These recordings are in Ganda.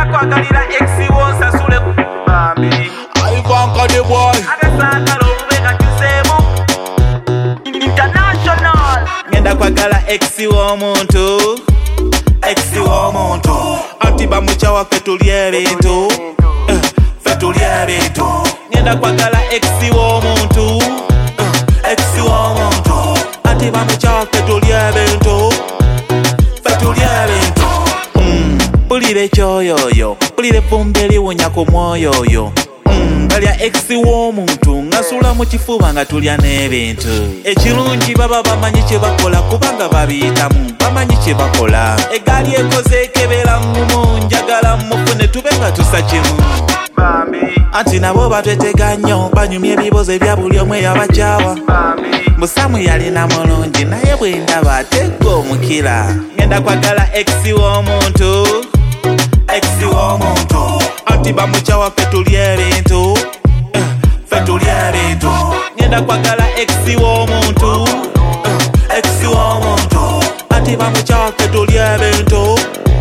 ngenda kwagalira ex wonsasule bambi Ivanka the boy agasagala olubega kyusemu international ngenda kwagala ex w'omuntu anti bamuchawa ffe tulya ebintu ngenda kwagala ex w'omuntu anti bamuchawa ffe tulya ebintu mpulira ekyoyoyo mpulira evvumbe eriwunya ku mwoyo oyo balya ex w'omuntu ngasula mu kifuba nga tulya n'ebintu ekirungi baba bamanyi kye bakola kubanga babiyitamu bamanyi kye bakola egaali ekoze ekebera ngumu njagala mufune tube nga tusa kimu anti nabo batwetega nnyo banyumya ebibuzo ebya buli omu eyabakyawa musamu yalina mulungi naye bwe ndaba ategga omukira ngenda kwagala ex w'omuntu anti bamukyawa ffe tulya ebintu ngenda kwagala ex w'omuntu anti bamukyawa ffe tulya ebintu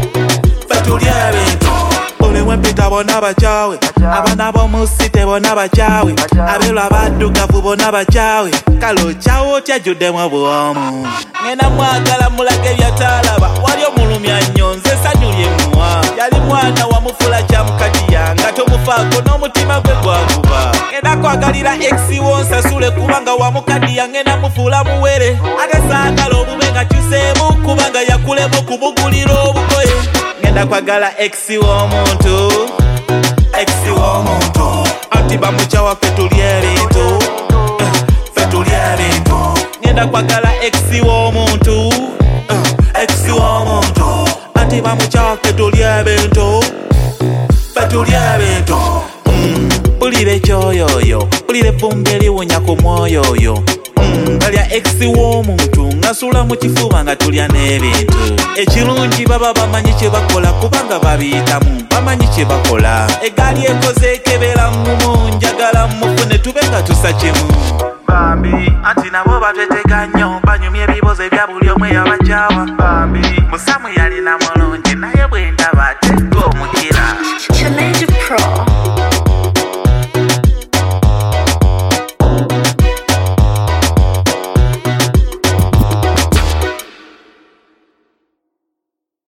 buli wempita bonna bakyawe abaana b'omusite bonna bakyawe abeerwa abaddugavu bonna bakyawe kale okyawe otya ajjuddemu buwomu ngenda mwagala mulage ebyataalaba wali omulumya nnyo nze essanyu lyemuwa yali mwana wamufula kyamukadiya nga tomufaako n'omutima gwe gwaguba ngenda kwagalira ex wonsasule kubanga wamukadiya ngenda mufuula muwere ate saagala obube nga kyuseemu kubanga yakulemu kumugulira obugoye ngenda kwagala ex w'omuntu anti bamukyawa ffe tulya ebintu ngenda kwagala ex w'omuntu anti bamukyawa ffe tulya ebintu mpulira ekyoyoyo mpulira evvumbe eriwunya ku mwoyo oyo balya ex w'omuntu ngasula mu kifuba nga tulya n'ebintu ekirungi baba bamanyi kye bakola kubanga babiyitamu bamanyi kye bakola egaali ekoze ekebera ngumu njagala mufune tube nga tusa kimu bambi anti nabo batwetega nnyo banyumya ebibuzo ebya buli omu eyabakyawa bambi musamu yalina